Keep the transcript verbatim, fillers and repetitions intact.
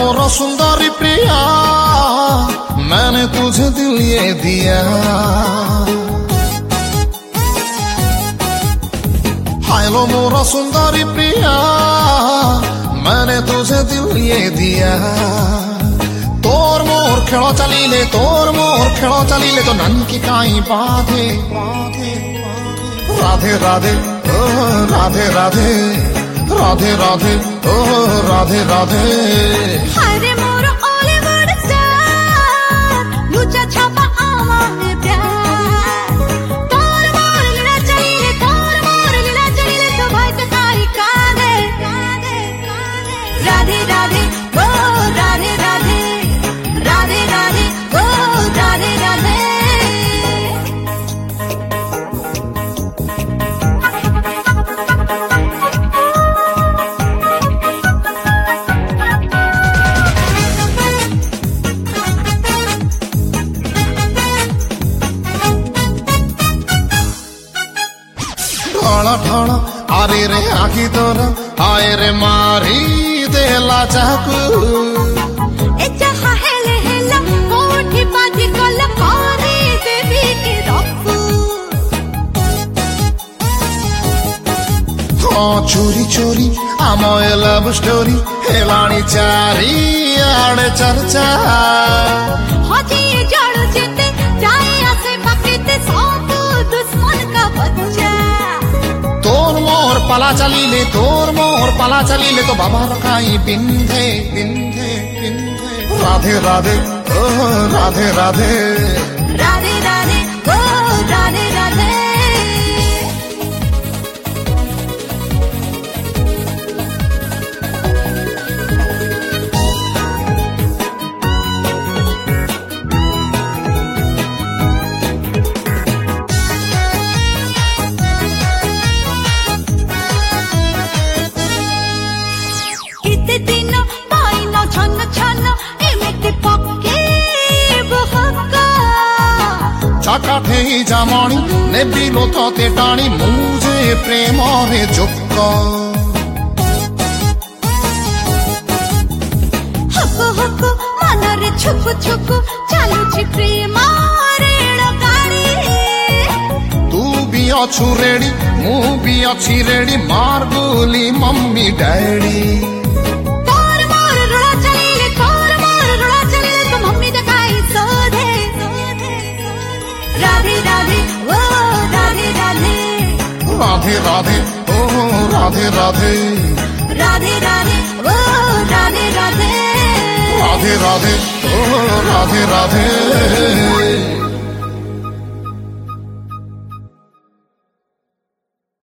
मोर सुंदरी प्रिया मैंने तुझे दिल ये दिया। हायलो मोर सुंदरी प्रिया मैंने तुझे दिल ये दिया। तोर मोर खेलो चलीले तोर मोर खेलो चलीले तो ननकी काई बाधे। राधे राधे ओ राधे राधे राधे राधे ओ राधे राधे। हरे मोर ऑलिवर स्टार लुचा छापा आवाज़ प्यार। तोर मोर लीला चलीले तोर मोर लीला चलीले तो भाई तो काई कांदे। राधे राधे ओ राधे राधे राधे राधे ओ राधे राधे। ढाला ढाला आरे रे आखी तोर आए रे मारी देला चाकू। ए चाहा हेले हेला कोठी बाजी कल पारी देवी की रफू। हाँ चोरी चोरी आम लव स्टोरी हेलाणी चारी आड़े चर्चा। हजी जड़ जेते जाए आसे पकेते सब दुश्मन का बच्चा। तोर मोर पला चलीले तोर मोर पला चलीले तो बाबा रखाई बिंधे बिंधे बिंधे। राधे राधे ओ राधे राधे राधे राधे ओ राधे राधे। काठे जामाणी ने बिलो ते टाणी मुझे प्रेम रे जुक्का। हको हको मन रे छुकु छुकु चालू छी प्रेम रेल गाड़ी। तू भी अछु रेडी मु भी अच्छी रेडी मार गोली मम्मी डैडी। तोर मोर रुड़ा चलीले तोर मोर रुड़ा चलीले तो मम्मी दकाई सोधे। राधे राधे ओ राधे राधे राधे राधे ओ राधे राधे राधे राधे ओ राधे राधे राधे राधे ओ राधे राधे।